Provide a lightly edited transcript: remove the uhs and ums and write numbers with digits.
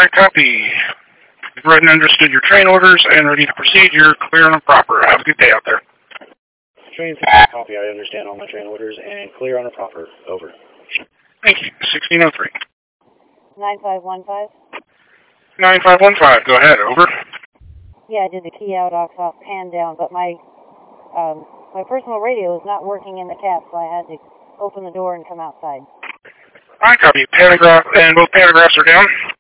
I copy. You've read and understood your train orders and ready to proceed. You're clear and proper. Have a good day out there. Train copy. I understand all my train orders and clear on a proper. Over. Thank you. 1603. 9515. 9515. Go ahead. Over. Yeah, I did the key out, off, pan down, but my personal radio is not working in the cab, so I had to open the door and come outside. I copy. Pantograph, and both pantographs are down.